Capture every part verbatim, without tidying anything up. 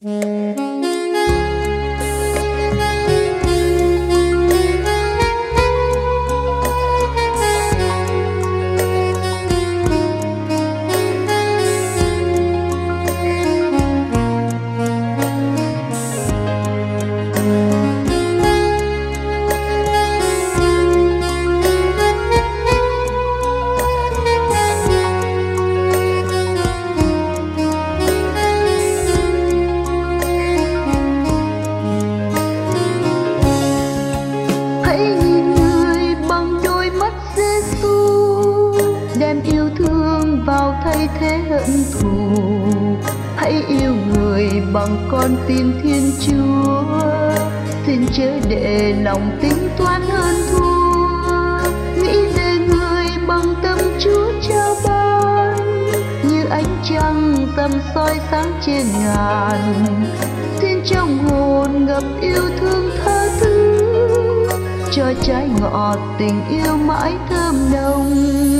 Bằng con tim Thiên Chúa, xin chớ để lòng tính toán hơn thua. Nghĩ về người bằng tâm Chúa trao ban, như ánh trăng tầm soi sáng trên ngàn. Xin trong hồn ngập yêu thương tha thứ, cho trái ngọt tình yêu mãi thơm nồng.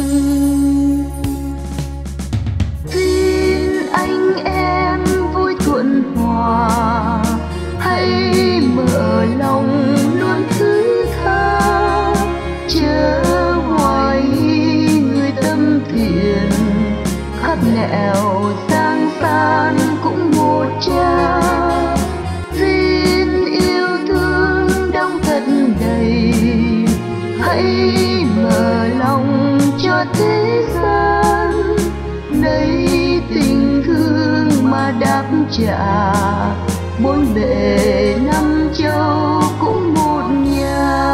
Xin anh em thuận hòa, hãy mở lòng luôn thứ tha, chớ hoài người tâm thiện. Khắp nghèo sang san cũng một cha, xin yêu thương đong thật đầy. Hãy mở lòng cho thế gian, lấy tình thương mà đáp trả. Bốn bề năm châu cũng một nhà.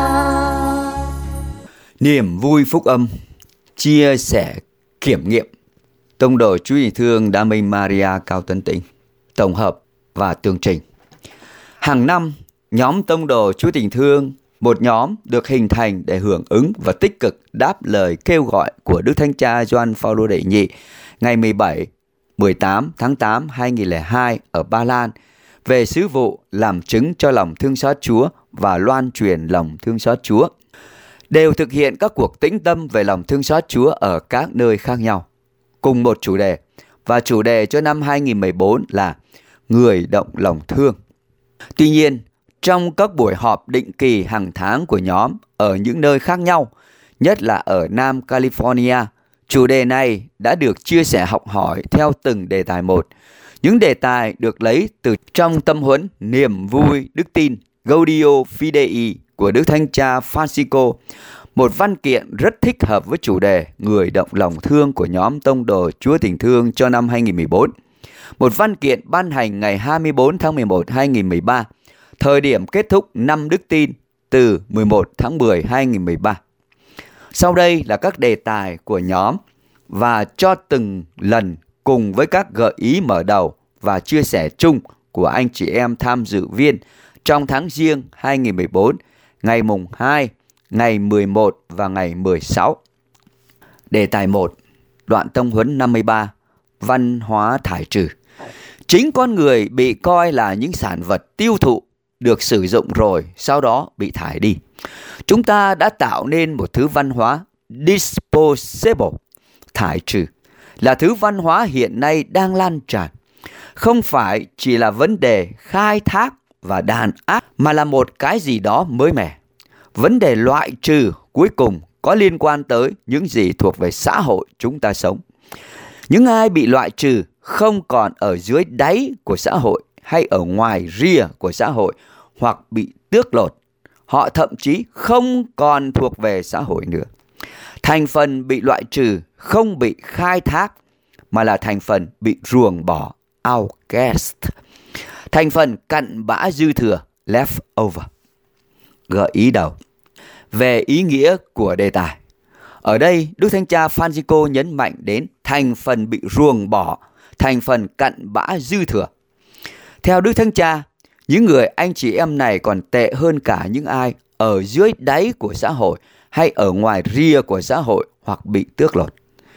Niềm vui phúc âm, chia sẻ kiểm nghiệm. Tông đồ Chúa Tình Thương Đa Minh Maria Cao Tuấn Tĩnh, tổng hợp và tường trình. Hàng năm, nhóm Tông đồ Chúa Tình Thương, một nhóm được hình thành để hưởng ứng và tích cực đáp lời kêu gọi của Đức Thánh Cha Gioan Phaolô đệ nhị ngày mười bảy, mười tám tháng tám năm hai nghìn không trăm lẻ hai ở Ba Lan về sứ vụ làm chứng cho lòng thương xót Chúa và loan truyền lòng thương xót Chúa, đều thực hiện các cuộc tĩnh tâm về lòng thương xót Chúa ở các nơi khác nhau, cùng một chủ đề, và chủ đề cho năm hai nghìn không trăm mười bốn là Người động lòng thương. Tuy nhiên, trong các buổi họp định kỳ hàng tháng của nhóm ở những nơi khác nhau, nhất là ở Nam California, chủ đề này đã được chia sẻ học hỏi theo từng đề tài một. Những đề tài được lấy từ trong tâm huấn Niềm vui Đức tin Gaudio Fidei của Đức Thánh Cha Francisco, một văn kiện rất thích hợp với chủ đề Người động lòng thương của nhóm Tông đồ Chúa Tình Thương cho năm hai nghìn không trăm mười bốn. Một văn kiện ban hành ngày hai mươi tư tháng mười một năm hai nghìn không trăm mười ba, thời điểm kết thúc năm Đức tin từ mười một tháng mười năm hai nghìn không trăm mười ba. Sau đây là các đề tài của nhóm và cho từng lần cùng với các gợi ý mở đầu và chia sẻ chung của anh chị em tham dự viên trong tháng Giêng hai nghìn không trăm mười bốn, ngày mùng hai, ngày mười một và ngày mười sáu. Đề tài một, đoạn tông huấn năm mươi ba, văn hóa thải trừ. Chính con người bị coi là những sản vật tiêu thụ, được sử dụng rồi sau đó bị thải đi. Chúng ta đã tạo nên một thứ văn hóa disposable, thải trừ, là thứ văn hóa hiện nay đang lan tràn. Không phải chỉ là vấn đề khai thác và đàn áp, mà là một cái gì đó mới mẻ. Vấn đề loại trừ cuối cùng có liên quan tới những gì thuộc về xã hội chúng ta sống. Những ai bị loại trừ không còn ở dưới đáy của xã hội hay ở ngoài rìa của xã hội, hoặc bị tước lột. Họ thậm chí không còn thuộc về xã hội nữa. Thành phần bị loại trừ không bị khai thác, mà là thành phần bị ruồng bỏ, outcast. Thành phần cặn bã dư thừa, leftover. Gợi ý đầu về ý nghĩa của đề tài. Ở đây, Đức Thánh Cha Francisco nhấn mạnh đến thành phần bị ruồng bỏ, thành phần cặn bã dư thừa. Theo Đức Thánh Cha, những người anh chị em này còn tệ hơn cả những ai ở dưới đáy của xã hội hay ở ngoài rìa của xã hội hoặc bị tước lột.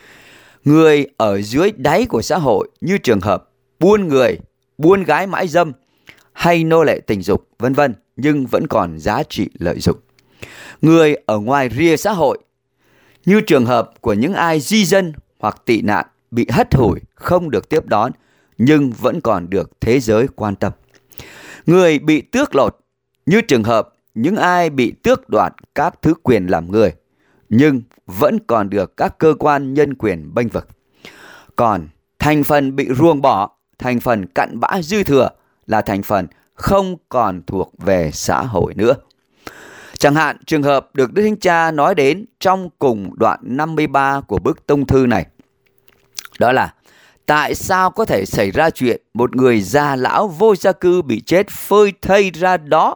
Người ở dưới đáy của xã hội như trường hợp buôn người, buôn gái mãi dâm hay nô lệ tình dục, vân vân, nhưng vẫn còn giá trị lợi dụng. Người ở ngoài rìa xã hội như trường hợp của những ai di dân hoặc tị nạn bị hất hủi, không được tiếp đón, nhưng vẫn còn được thế giới quan tâm. Người bị tước lột như trường hợp những ai bị tước đoạt các thứ quyền làm người, nhưng vẫn còn được các cơ quan nhân quyền bênh vực. Còn thành phần bị ruồng bỏ, thành phần cặn bã dư thừa là thành phần không còn thuộc về xã hội nữa. Chẳng hạn trường hợp được Đức Thánh Cha nói đến trong cùng đoạn năm mươi ba của bức tông thư này. Đó là tại sao có thể xảy ra chuyện một người già lão vô gia cư bị chết phơi thây ra đó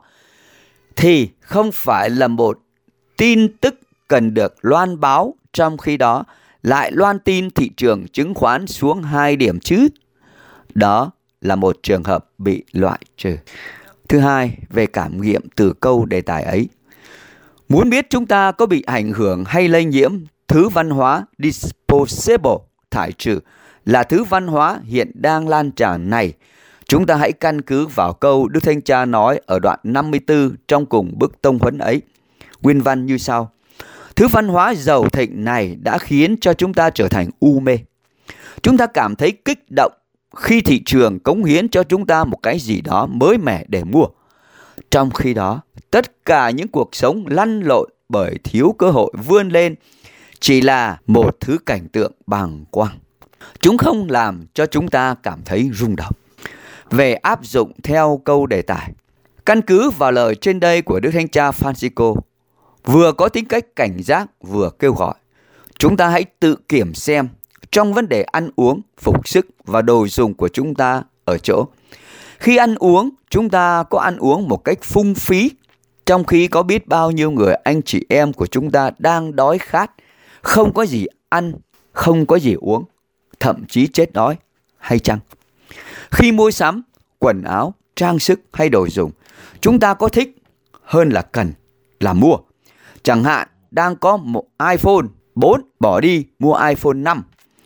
thì không phải là một tin tức cần được loan báo, trong khi đó lại loan tin thị trường chứng khoán xuống hai điểm chứ? Đó là một trường hợp bị loại trừ. Thứ hai, về cảm nghiệm từ câu đề tài ấy. Muốn biết chúng ta có bị ảnh hưởng hay lây nhiễm thứ văn hóa disposable, thải trừ, là thứ văn hóa hiện đang lan tràn này, chúng ta hãy căn cứ vào câu Đức Thánh Cha nói ở đoạn năm mươi tư trong cùng bức tông huấn ấy. Nguyên văn như sau. Thứ văn hóa giàu thịnh này đã khiến cho chúng ta trở thành u mê. Chúng ta cảm thấy kích động khi thị trường cống hiến cho chúng ta một cái gì đó mới mẻ để mua. Trong khi đó, tất cả những cuộc sống lăn lộn bởi thiếu cơ hội vươn lên chỉ là một thứ cảnh tượng bàng quang. Chúng không làm cho chúng ta cảm thấy rung động. Về áp dụng theo câu đề tài, căn cứ vào lời trên đây của Đức Thánh Cha Francisco, vừa có tính cách cảnh giác vừa kêu gọi, chúng ta hãy tự kiểm xem trong vấn đề ăn uống, phục sức và đồ dùng của chúng ta ở chỗ. Khi ăn uống, chúng ta có ăn uống một cách phung phí, trong khi có biết bao nhiêu người anh chị em của chúng ta đang đói khát, không có gì ăn, không có gì uống, thậm chí chết đói, hay chăng? Khi mua sắm, quần áo, trang sức hay đồ dùng, chúng ta có thích hơn là cần là mua. Chẳng hạn đang có một iPhone bốn bỏ đi mua iPhone năm.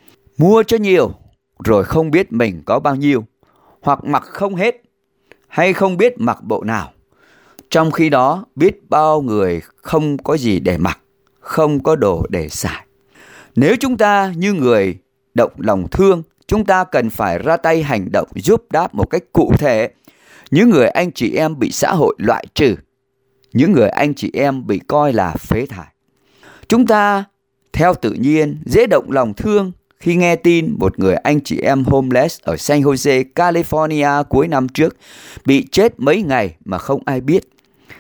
Mua cho nhiều rồi không biết mình có bao nhiêu, hoặc mặc không hết, hay không biết mặc bộ nào. Trong khi đó biết bao người không có gì để mặc, không có đồ để xài. Nếu chúng ta như người động lòng thương, chúng ta cần phải ra tay hành động giúp đáp một cách cụ thể những người anh chị em bị xã hội loại trừ, những người anh chị em bị coi là phế thải. Chúng ta theo tự nhiên dễ động lòng thương khi nghe tin một người anh chị em homeless ở San Jose, California cuối năm trước bị chết mấy ngày mà không ai biết.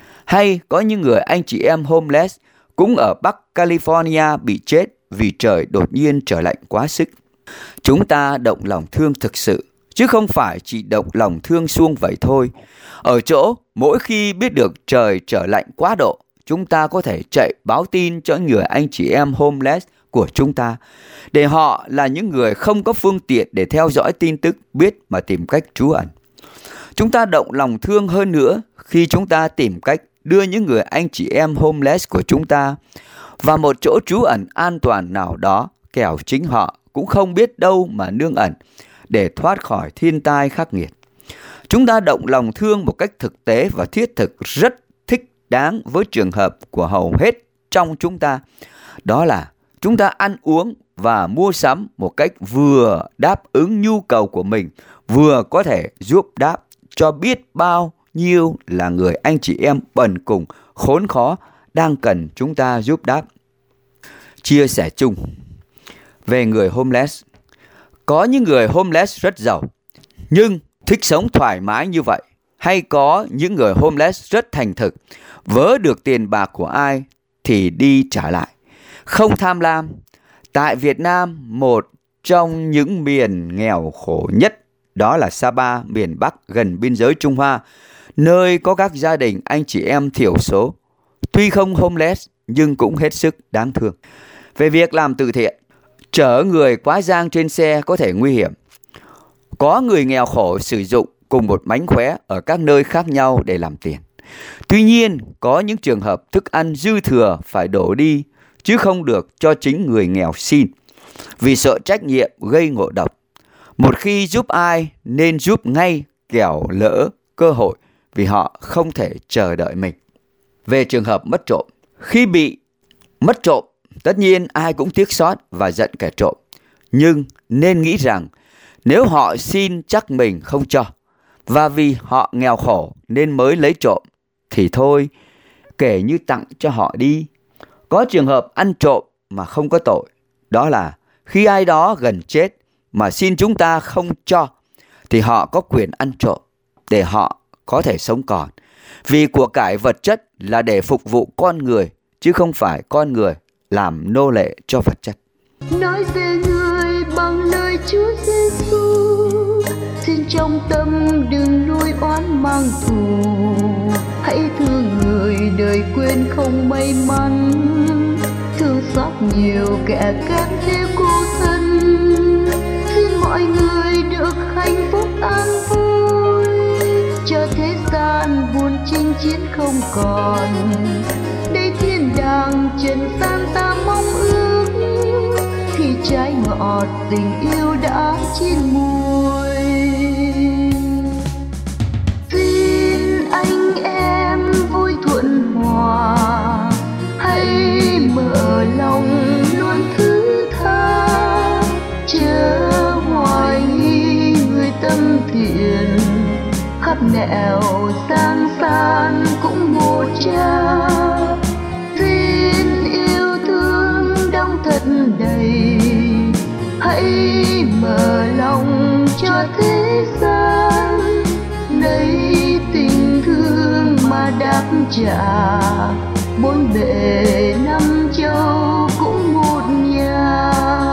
Hay có những người anh chị em homeless cũng ở Bắc California bị chết vì trời đột nhiên trở lạnh quá sức. Chúng ta động lòng thương thực sự, chứ không phải chỉ động lòng thương suông vậy thôi. Ở chỗ, mỗi khi biết được trời trở lạnh quá độ, chúng ta có thể chạy báo tin cho người anh chị em homeless của chúng ta, để họ là những người không có phương tiện để theo dõi tin tức, biết mà tìm cách trú ẩn. Chúng ta động lòng thương hơn nữa khi chúng ta tìm cách đưa những người anh chị em homeless của chúng ta vào một chỗ trú ẩn an toàn nào đó, kẻo chính họ cũng không biết đâu mà nương ẩn để thoát khỏi thiên tai khắc nghiệt. Chúng ta động lòng thương một cách thực tế và thiết thực rất thích đáng với trường hợp của hầu hết trong chúng ta. Đó là chúng ta ăn uống và mua sắm một cách vừa đáp ứng nhu cầu của mình, vừa có thể giúp đáp cho biết bao nhiêu là người anh chị em bần cùng, khốn khó đang cần chúng ta giúp đáp. Chia sẻ chung về người homeless. Có những người homeless rất giàu, nhưng thích sống thoải mái như vậy. Hay có những người homeless rất thành thực, vớ được tiền bạc của ai thì đi trả lại, không tham lam. Tại Việt Nam, một trong những miền nghèo khổ nhất, đó là Sapa, miền Bắc gần biên giới Trung Hoa, nơi có các gia đình anh chị em thiểu số, tuy không homeless nhưng cũng hết sức đáng thương. Về việc làm từ thiện, chở người quá giang trên xe có thể nguy hiểm. Có người nghèo khổ sử dụng cùng một mánh khóe ở các nơi khác nhau để làm tiền. Tuy nhiên, có những trường hợp thức ăn dư thừa phải đổ đi, chứ không được cho chính người nghèo xin, vì sợ trách nhiệm gây ngộ độc. Một khi giúp ai nên giúp ngay, kẻo lỡ cơ hội, vì họ không thể chờ đợi mình. Về trường hợp mất trộm, khi bị mất trộm, tất nhiên ai cũng tiếc xót và giận kẻ trộm. Nhưng nên nghĩ rằng Nếu họ xin chắc mình không cho, và vì họ nghèo khổ nên mới lấy trộm, thì thôi, kể như tặng cho họ đi. Có trường hợp ăn trộm mà không có tội, đó là khi ai đó gần chết mà xin chúng ta không cho, thì họ có quyền ăn trộm để họ có thể sống còn. Vì của cải vật chất là để phục vụ con người, chứ không phải con người làm nô lệ cho vật chất. Nói về người bằng lời Chúa Giêsu, xin trong tâm đừng nuôi oán mang thù. Hãy thương người đời quên không may mắn, thương xót nhiều kẻ kém thế cô thân. Xin mọi người được hạnh phúc an vui, cho thế gian buồn chinh chiến không còn. Đây thiên đàng trần gian ta mong ước, khi trái ngọt tình yêu đã chín mùi. Xin anh em vui thuận hòa, hãy mở lòng luôn thứ tha, chớ hoài nghi người tâm thiện. Khắp nẻo sang san cũng một cha, xin yêu thương đong thật đầy. Hãy mở lòng cho thế gian, lấy tình thương mà đáp trả. Bốn bề năm châu cũng một nhà.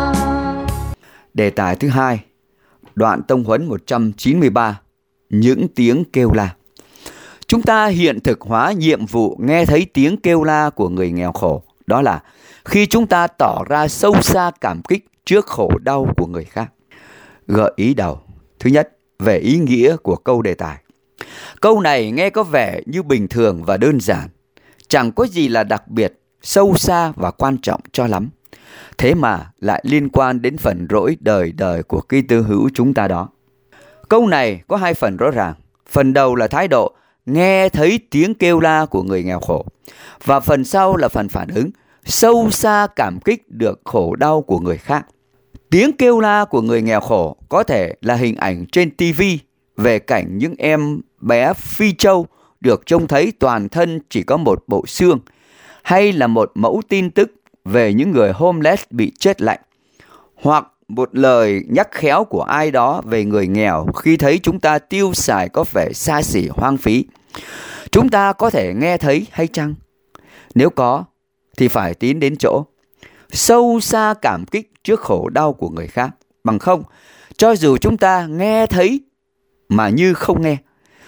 Đề tài thứ hai, đoạn tông huấn một trăm chín mươi ba, những tiếng kêu la. Chúng ta hiện thực hóa nhiệm vụ nghe thấy tiếng kêu la của người nghèo khổ, đó là khi chúng ta tỏ ra sâu xa cảm kích trước khổ đau của người khác. Gợi ý đầu. Thứ nhất, về ý nghĩa của câu đề tài. Câu này nghe có vẻ như bình thường và đơn giản, chẳng có gì là đặc biệt, sâu xa và quan trọng cho lắm. Thế mà lại liên quan đến phần rỗi đời đời của Kitô hữu chúng ta đó. Câu này có hai phần rõ ràng. Phần đầu là thái độ nghe thấy tiếng kêu la của người nghèo khổ, và phần sau là phần phản ứng sâu xa cảm kích được khổ đau của người khác. Tiếng kêu la của người nghèo khổ có thể là hình ảnh trên ti vi về cảnh những em bé Phi Châu được trông thấy toàn thân chỉ có một bộ xương, hay là một mẫu tin tức về những người homeless bị chết lạnh, hoặc một lời nhắc khéo của ai đó về người nghèo khi thấy chúng ta tiêu xài có vẻ xa xỉ hoang phí. Chúng ta có thể nghe thấy hay chăng? Nếu có, thì phải tín đến chỗ sâu xa cảm kích trước khổ đau của người khác. Bằng không, cho dù chúng ta nghe thấy mà như không nghe,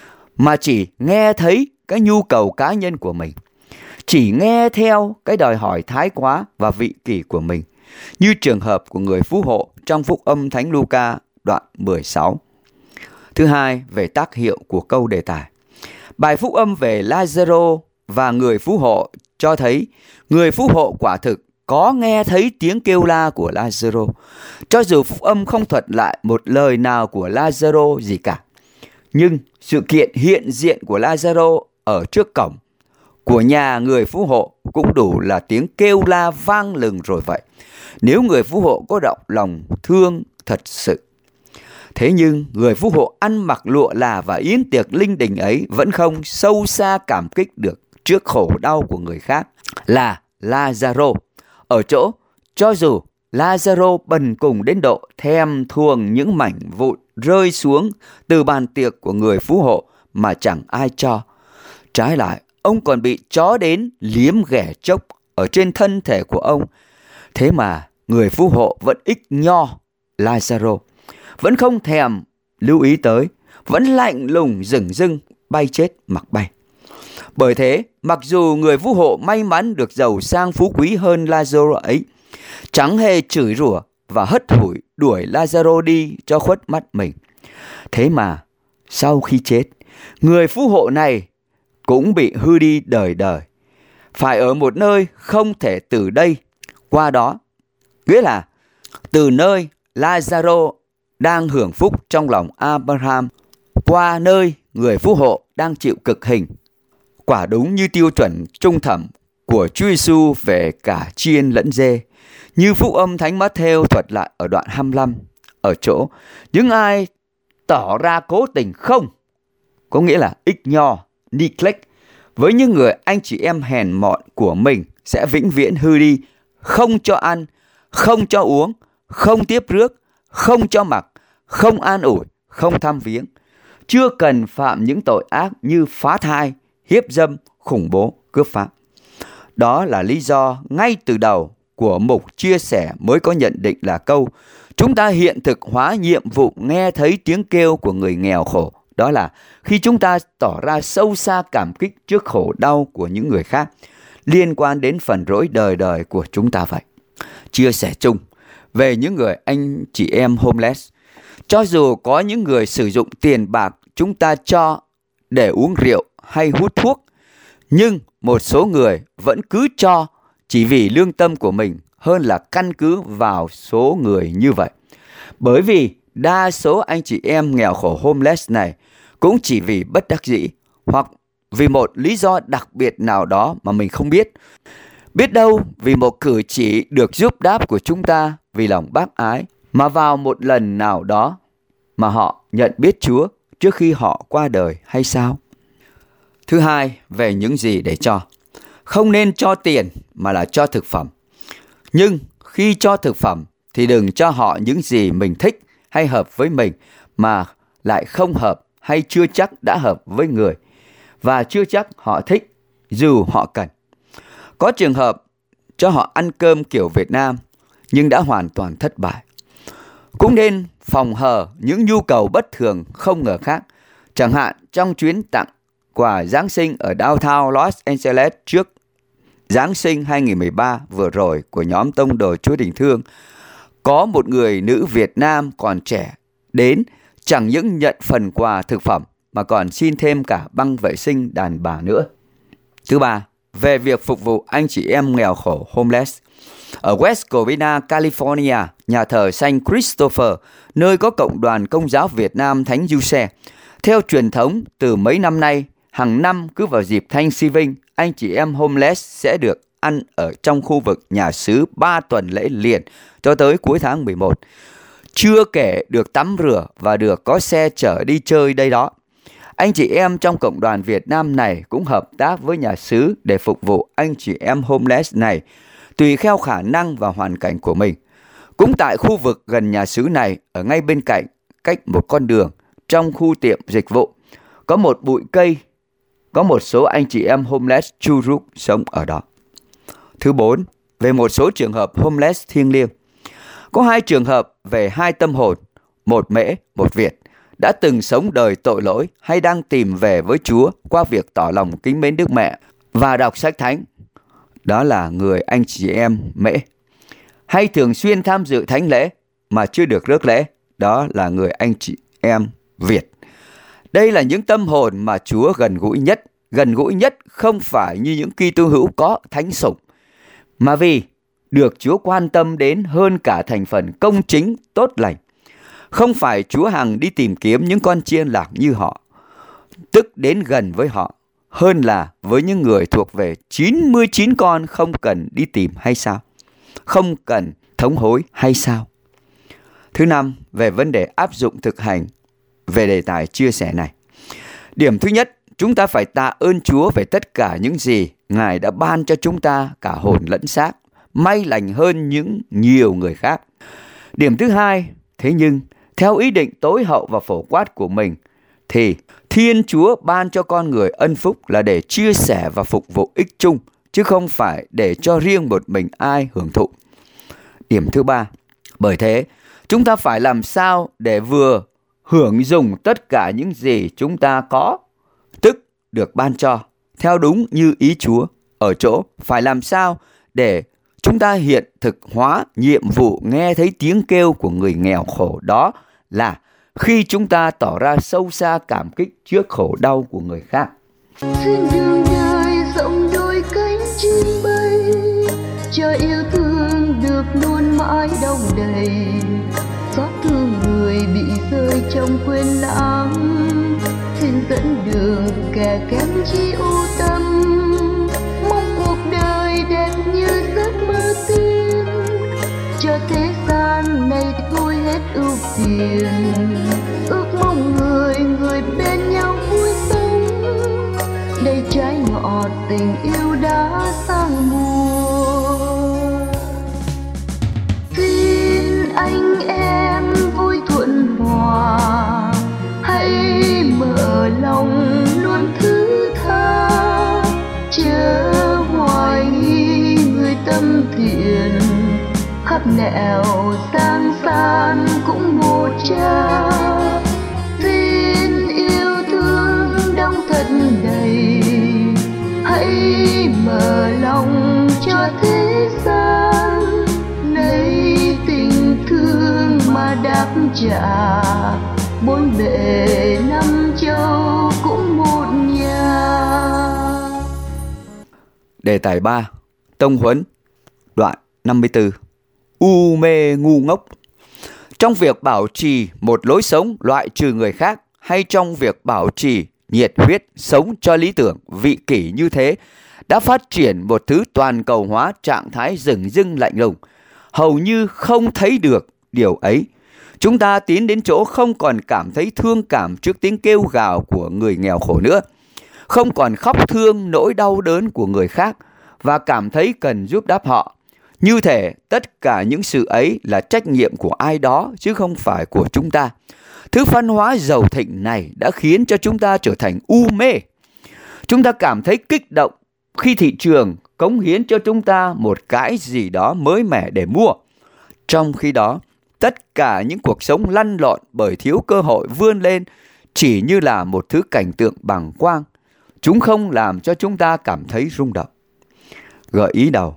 mà chỉ nghe thấy cái nhu cầu cá nhân của mình, chỉ nghe theo cái đòi hỏi thái quá và vị kỷ của mình, như trường hợp của người phú hộ trong Phúc Âm Thánh Luca đoạn mười sáu. Thứ hai, về tác hiệu của câu đề tài. Bài Phúc Âm về Lazaro và người phú hộ cho thấy người phú hộ quả thực có nghe thấy tiếng kêu la của Lazaro, cho dù Phúc Âm không thuật lại một lời nào của Lazaro gì cả. Nhưng sự kiện hiện diện của Lazaro ở trước cổng của nhà người phú hộ cũng đủ là tiếng kêu la vang lừng rồi vậy, nếu người phú hộ có động lòng thương thật sự. Thế nhưng người phú hộ ăn mặc lụa là và yến tiệc linh đình ấy vẫn không sâu xa cảm kích được trước khổ đau của người khác là Lazaro. Ở chỗ, cho dù Lazaro bần cùng đến độ thèm thuồng những mảnh vụn rơi xuống từ bàn tiệc của người phú hộ mà chẳng ai cho, trái lại ông còn bị chó đến liếm ghẻ chốc ở trên thân thể của ông. Thế mà người phú hộ vẫn ích nho Lazaro, vẫn không thèm lưu ý tới, vẫn lạnh lùng dửng dưng bay chết mặc bay. Bởi thế, mặc dù người phú hộ may mắn được giàu sang phú quý hơn Lazaro ấy, chẳng hề chửi rủa và hất hủi đuổi Lazaro đi cho khuất mắt mình. Thế mà sau khi chết, người phú hộ này cũng bị hư đi đời đời, phải ở một nơi không thể từ đây qua đó, nghĩa là từ nơi Lazaro đang hưởng phúc trong lòng Abraham qua nơi người phú hộ đang chịu cực hình. Quả đúng như tiêu chuẩn trung thẩm của Chúa Giêsu về cả chiên lẫn dê, như Phúc Âm Thánh Mát-thêu thuật lại ở đoạn hai mươi lăm, ở chỗ những ai tỏ ra cố tình không, có nghĩa là ignore, neglect, với những người anh chị em hèn mọn của mình sẽ vĩnh viễn hư đi, không cho ăn, không cho uống, không tiếp rước, không cho mặc, không an ủi, không thăm viếng. Chưa cần phạm những tội ác như phá thai, hiếp dâm, khủng bố, cướp phá. Đó là lý do ngay từ đầu của mục chia sẻ mới có nhận định là câu chúng ta hiện thực hóa nhiệm vụ nghe thấy tiếng kêu của người nghèo khổ. Đó là khi chúng ta tỏ ra sâu xa cảm kích trước khổ đau của những người khác, liên quan đến phần rỗi đời đời của chúng ta vậy. Chia sẻ chung về những người anh chị em homeless. Cho dù có những người sử dụng tiền bạc chúng ta cho để uống rượu hay hút thuốc, nhưng một số người vẫn cứ cho chỉ vì lương tâm của mình hơn là căn cứ vào số người như vậy. Bởi vì đa số anh chị em nghèo khổ homeless này cũng chỉ vì bất đắc dĩ hoặc vì một lý do đặc biệt nào đó mà mình không biết. Biết đâu vì một cử chỉ được giúp đáp của chúng ta vì lòng bác ái mà vào một lần nào đó mà họ nhận biết Chúa trước khi họ qua đời hay sao? Thứ hai, về những gì để cho. Không nên cho tiền mà là cho thực phẩm. Nhưng khi cho thực phẩm thì đừng cho họ những gì mình thích hay hợp với mình mà lại không hợp hay chưa chắc đã hợp với người và chưa chắc họ thích dù họ cần. Có trường hợp cho họ ăn cơm kiểu Việt Nam nhưng đã hoàn toàn thất bại. Cũng nên phòng hờ những nhu cầu bất thường không ngờ khác. Chẳng hạn trong chuyến tặng quà Giáng sinh ở downtown Los Angeles trước Giáng sinh hai không một ba vừa rồi của nhóm Tông đồ Chúa Tình Thương, có một người nữ Việt Nam còn trẻ đến chẳng những nhận phần quà thực phẩm mà còn xin thêm cả băng vệ sinh đàn bà nữa. Thứ ba, về việc phục vụ anh chị em nghèo khổ homeless. Ở West Covina, California, nhà thờ Saint Christopher, nơi có cộng đoàn Công giáo Việt Nam Thánh Giuse, theo truyền thống từ mấy năm nay, hàng năm cứ vào dịp Thanksgiving, anh chị em homeless sẽ được ăn ở trong khu vực nhà xứ ba tuần lễ liền cho tới cuối tháng mười một. Chưa kể được tắm rửa và được có xe chở đi chơi đây đó. Anh chị em trong cộng đoàn Việt Nam này cũng hợp tác với nhà xứ để phục vụ anh chị em homeless này tùy theo khả năng và hoàn cảnh của mình. Cũng tại khu vực gần nhà xứ này, ở ngay bên cạnh, cách một con đường, trong khu tiệm dịch vụ, có một bụi cây, có một số anh chị em homeless chu rút sống ở đó. Thứ bốn, về một số trường hợp homeless thiêng liêng. Có hai trường hợp về hai tâm hồn, một Mễ, một Việt, đã từng sống đời tội lỗi hay đang tìm về với Chúa qua việc tỏ lòng kính mến Đức Mẹ và đọc sách thánh. Đó là người anh chị em Mễ. Hay thường xuyên tham dự thánh lễ mà chưa được rước lễ. Đó là người anh chị em Việt. Đây là những tâm hồn mà Chúa gần gũi nhất. Gần gũi nhất không phải như những Kitô hữu có thánh sủng, mà vì được Chúa quan tâm đến hơn cả thành phần công chính tốt lành. Không phải Chúa hằng đi tìm kiếm những con chiên lạc như họ, tức đến gần với họ, hơn là với những người thuộc về chín mươi chín con không cần đi tìm hay sao? Không cần thống hối hay sao? Thứ năm, về vấn đề áp dụng thực hành về đề tài chia sẻ này. Điểm thứ nhất, chúng ta phải tạ ơn Chúa về tất cả những gì Ngài đã ban cho chúng ta cả hồn lẫn xác, may lành hơn những nhiều người khác. Điểm thứ hai, thế nhưng theo ý định tối hậu và phổ quát của mình, thì Thiên Chúa ban cho con người ân phúc là để chia sẻ và phục vụ ích chung, chứ không phải để cho riêng một mình ai hưởng thụ. Điểm thứ ba, bởi thế, chúng ta phải làm sao để vừa hưởng dùng tất cả những gì chúng ta có, tức được ban cho, theo đúng như ý Chúa. Ở chỗ, phải làm sao để chúng ta hiện thực hóa nhiệm vụ nghe thấy tiếng kêu của người nghèo khổ, đó là khi chúng ta tỏ ra sâu xa cảm kích trước khổ đau của người khác. Xin đường đời rộng đôi cánh chim bay, cho yêu thương được luôn mãi đong đầy, xót thương người bị rơi trong quên lãng. Xin dẫn đường kẻ kém chi ưu tâm, mong cuộc đời đẹp như giấc mơ tiên, cho thế gian này thôi hết ưu phiền, ước mong người người bên nhau vui sống. Đây trái ngọt tình yêu đã sang mùa. Xin anh em vui thuận hòa, hãy mở lòng luôn thứ tha, chớ hoài nghi người tâm thiện. Khắp nẻo sang san cũng một cha, xin yêu thương đong thật đầy. Hãy mở lòng cho thế gian, lấy tình thương mà đáp trả. Bốn bề năm châu cũng một nhà. Đề tài ba, tông huấn, đoạn năm mươi tư. U mê ngu ngốc. Trong việc bảo trì một lối sống loại trừ người khác, hay trong việc bảo trì nhiệt huyết sống cho lý tưởng vị kỷ như thế, đã phát triển một thứ toàn cầu hóa trạng thái dửng dưng lạnh lùng, hầu như không thấy được điều ấy. Chúng ta tiến đến chỗ không còn cảm thấy thương cảm trước tiếng kêu gào của người nghèo khổ nữa, không còn khóc thương nỗi đau đớn của người khác và cảm thấy cần giúp đáp họ. Như thể tất cả những sự ấy là trách nhiệm của ai đó chứ không phải của chúng ta. Thứ văn hóa giàu thịnh này đã khiến cho chúng ta trở thành u mê. Chúng ta cảm thấy kích động khi thị trường cống hiến cho chúng ta một cái gì đó mới mẻ để mua. Trong khi đó, tất cả những cuộc sống lăn lộn bởi thiếu cơ hội vươn lên chỉ như là một thứ cảnh tượng bàng quang. Chúng không làm cho chúng ta cảm thấy rung động. Gợi ý đầu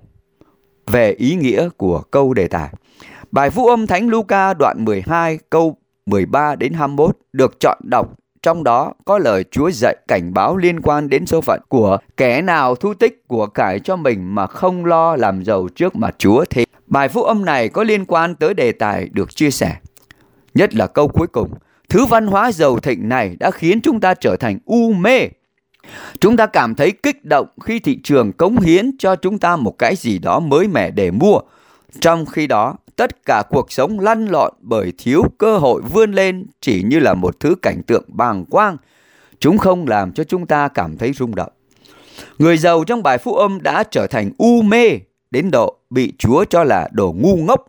về ý nghĩa của câu đề tài. Bài Phúc âm Thánh Luca đoạn mười hai câu mười ba đến hai mươi mốt được chọn đọc, trong đó có lời Chúa dạy cảnh báo liên quan đến số phận của kẻ nào thu tích của cải cho mình mà không lo làm giàu trước mặt Chúa. Thì bài phúc âm này có liên quan tới đề tài được chia sẻ. Nhất là câu cuối cùng, thứ văn hóa giàu thịnh này đã khiến chúng ta trở thành u mê. Chúng ta cảm thấy kích động khi thị trường cống hiến cho chúng ta một cái gì đó mới mẻ để mua. Trong khi đó, tất cả cuộc sống lăn lộn bởi thiếu cơ hội vươn lên chỉ như là một thứ cảnh tượng bàng quang. Chúng không làm cho chúng ta cảm thấy rung động. Người giàu trong bài phúc âm đã trở thành u mê đến độ bị Chúa cho là đồ ngu ngốc.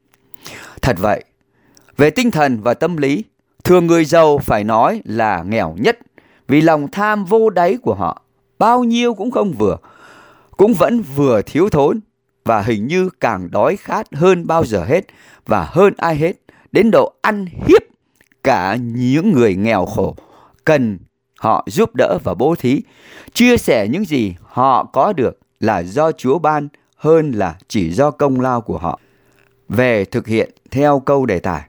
Thật vậy, về tinh thần và tâm lý, thường người giàu phải nói là nghèo nhất vì lòng tham vô đáy của họ. Bao nhiêu cũng không vừa, cũng vẫn vừa thiếu thốn và hình như càng đói khát hơn bao giờ hết và hơn ai hết, đến độ ăn hiếp cả những người nghèo khổ cần họ giúp đỡ và bố thí, chia sẻ những gì họ có được là do Chúa ban hơn là chỉ do công lao của họ. Về thực hiện theo câu đề tài,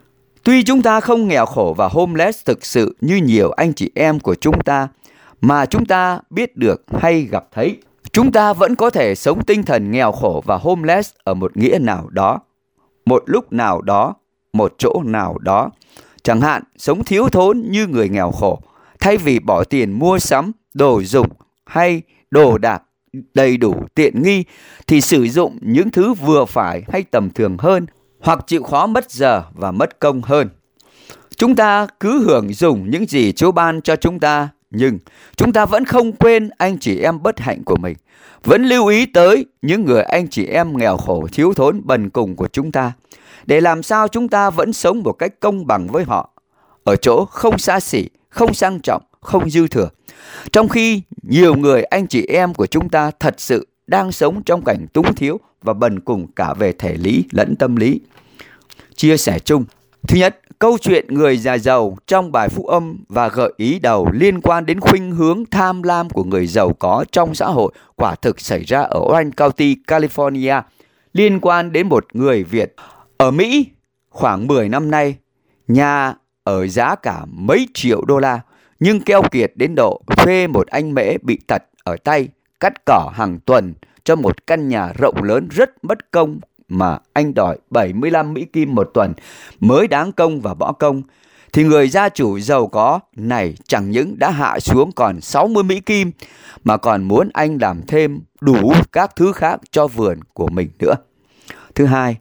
tuy chúng ta không nghèo khổ và homeless thực sự như nhiều anh chị em của chúng ta mà chúng ta biết được hay gặp thấy, chúng ta vẫn có thể sống tinh thần nghèo khổ và homeless ở một nghĩa nào đó, một lúc nào đó, một chỗ nào đó. Chẳng hạn sống thiếu thốn như người nghèo khổ, thay vì bỏ tiền mua sắm, đồ dùng hay đồ đạc đầy đủ tiện nghi thì sử dụng những thứ vừa phải hay tầm thường hơn, hoặc chịu khó mất giờ và mất công hơn. Chúng ta cứ hưởng dùng những gì Chúa ban cho chúng ta, nhưng chúng ta vẫn không quên anh chị em bất hạnh của mình, vẫn lưu ý tới những người anh chị em nghèo khổ thiếu thốn bần cùng của chúng ta, để làm sao chúng ta vẫn sống một cách công bằng với họ, ở chỗ không xa xỉ, không sang trọng, không dư thừa. Trong khi nhiều người anh chị em của chúng ta thật sự đang sống trong cảnh túng thiếu và bần cùng cả về thể lý lẫn tâm lý. Chia sẻ chung. Thứ nhất, câu chuyện người già giàu trong bài phúc âm và gợi ý đầu liên quan đến khuynh hướng tham lam của người giàu có trong xã hội quả thực xảy ra ở Orange County, California, liên quan đến một người Việt. Ở Mỹ, khoảng mười năm nay, nhà ở giá cả mấy triệu đô la, nhưng keo kiệt đến độ thuê một anh mễ bị tật ở tay cắt cỏ hàng tuần cho một căn nhà rộng lớn rất mất công mà anh đòi bảy mươi lăm Mỹ Kim một tuần mới đáng công và bỏ công, thì người gia chủ giàu có này chẳng những đã hạ xuống còn sáu mươi Mỹ Kim mà còn muốn anh làm thêm đủ các thứ khác cho vườn của mình nữa. Thứ hai,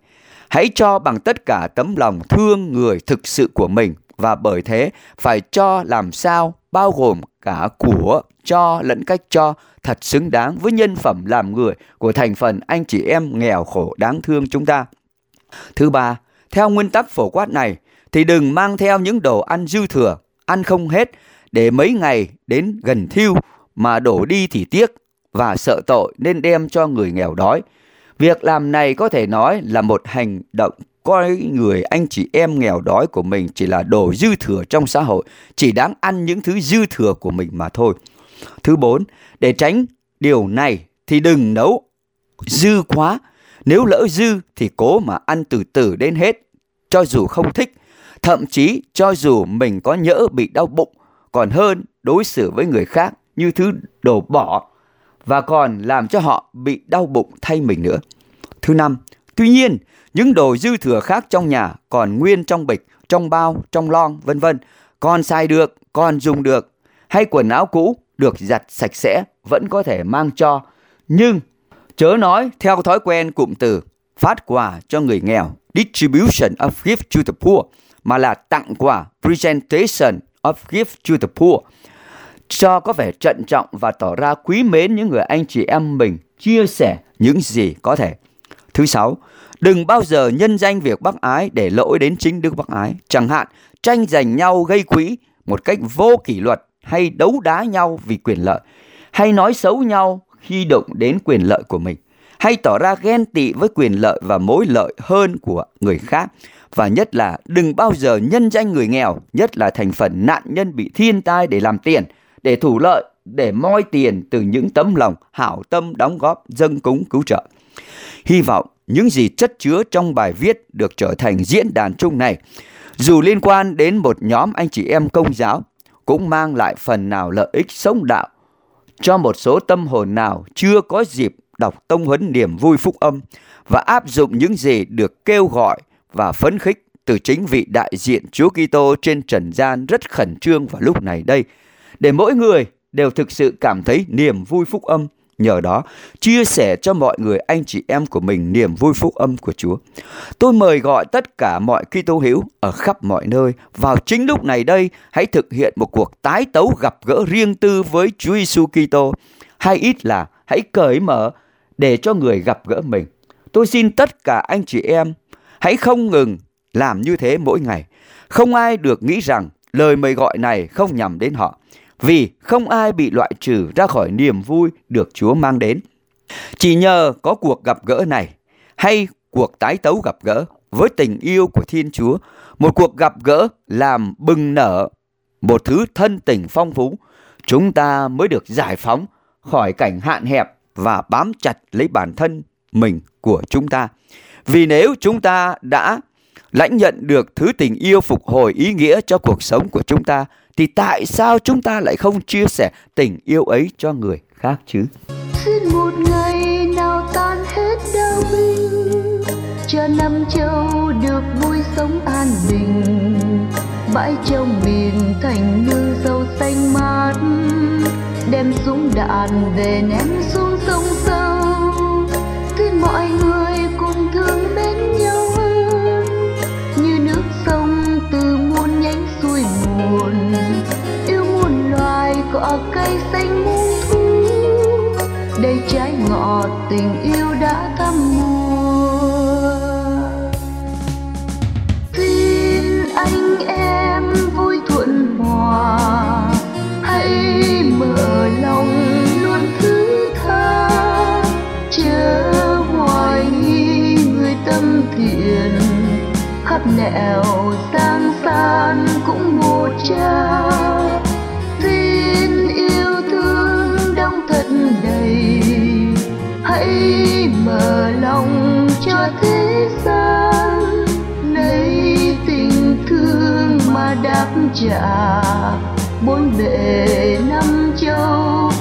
Hãy cho bằng tất cả tấm lòng thương người thực sự của mình, và bởi thế phải cho làm sao bao gồm cả của cho lẫn cách cho thật xứng đáng với nhân phẩm làm người của thành phần anh chị em nghèo khổ đáng thương chúng ta. Thứ ba, theo nguyên tắc phổ quát này thì đừng mang theo những đồ ăn dư thừa, ăn không hết để mấy ngày đến gần thiêu mà đổ đi thì tiếc, và sợ tội nên đem cho người nghèo đói. Việc làm này có thể nói là một hành động coi người anh chị em nghèo đói của mình chỉ là đồ dư thừa trong xã hội, chỉ đáng ăn những thứ dư thừa của mình mà thôi. Thứ bốn, để tránh điều này thì đừng nấu dư quá. Nếu lỡ dư thì cố mà ăn từ từ đến hết, cho dù không thích, thậm chí cho dù mình có nhỡ bị đau bụng, còn hơn đối xử với người khác như thứ đồ bỏ và còn làm cho họ bị đau bụng thay mình nữa. Thứ năm, tuy nhiên, những đồ dư thừa khác trong nhà còn nguyên trong bịch, trong bao, trong lon, vân vân, còn xài được, còn dùng được, hay quần áo cũ được giặt sạch sẽ vẫn có thể mang cho. Nhưng chớ nói theo thói quen cụm từ phát quà cho người nghèo, distribution of gift to the poor, mà là tặng quà, presentation of gift to the poor, cho có vẻ trân trọng và tỏ ra quý mến những người anh chị em mình, chia sẻ những gì có thể. Thứ sáu, đừng bao giờ nhân danh việc bác ái để lỗi đến chính Đức Bác Ái. Chẳng hạn tranh giành nhau gây quỹ một cách vô kỷ luật, hay đấu đá nhau vì quyền lợi, hay nói xấu nhau khi đụng đến quyền lợi của mình, hay tỏ ra ghen tị với quyền lợi và mối lợi hơn của người khác. Và nhất là đừng bao giờ nhân danh người nghèo, nhất là thành phần nạn nhân bị thiên tai để làm tiền, để thủ lợi, để moi tiền từ những tấm lòng hảo tâm đóng góp dâng cúng cứu trợ. Hy vọng những gì chất chứa trong bài viết được trở thành diễn đàn chung này, dù liên quan đến một nhóm anh chị em Công giáo, cũng mang lại phần nào lợi ích sống đạo cho một số tâm hồn nào chưa có dịp đọc tông huấn niềm vui phúc âm và áp dụng những gì được kêu gọi và phấn khích từ chính vị đại diện Chúa Kitô trên trần gian rất khẩn trương vào lúc này đây, để mỗi người đều thực sự cảm thấy niềm vui phúc âm, nhờ đó chia sẻ cho mọi người anh chị em của mình niềm vui phúc âm của Chúa. Tôi mời gọi tất cả mọi Kitô hữu ở khắp mọi nơi vào chính lúc này đây, hãy thực hiện một cuộc tái tấu gặp gỡ riêng tư với Chúa Giêsu Kitô, hay ít là hãy cởi mở để cho người gặp gỡ mình. Tôi xin tất cả anh chị em hãy không ngừng làm như thế mỗi ngày. Không ai được nghĩ rằng lời mời gọi này không nhằm đến họ, vì không ai bị loại trừ ra khỏi niềm vui được Chúa mang đến. Chỉ nhờ có cuộc gặp gỡ này, hay cuộc tái tấu gặp gỡ với tình yêu của Thiên Chúa, một cuộc gặp gỡ làm bừng nở một thứ thân tình phong phú, chúng ta mới được giải phóng khỏi cảnh hạn hẹp và bám chặt lấy bản thân mình của chúng ta. Vì nếu chúng ta đã lãnh nhận được thứ tình yêu phục hồi ý nghĩa cho cuộc sống của chúng ta, thì tại sao chúng ta lại không chia sẻ tình yêu ấy cho người khác chứ? Xin một ngày nào tan hết đau binh, cho năm châu được vui sống an bình, bãi trong miền thành nương dâu xanh mát, đem súng đạn về ném xuống sông sâu. Xin mọi người cùng thương mến nhau hơn, như nước sông từ muôn nhánh xuôi nguồn, yêu muôn loài cỏ cây xanh muôn thu, đầy trái ngọt tình yêu đã thắm mùa. Xin anh em vui thuận hòa, hãy mở lòng luôn thứ tha, chớ hoài nghi người tâm thiện, khắp nẻo sang san cũng một cha. Xin yêu thương đong thật đầy, hãy mở lòng cho thế gian, lấy tình thương mà đáp trả bốn bề năm châu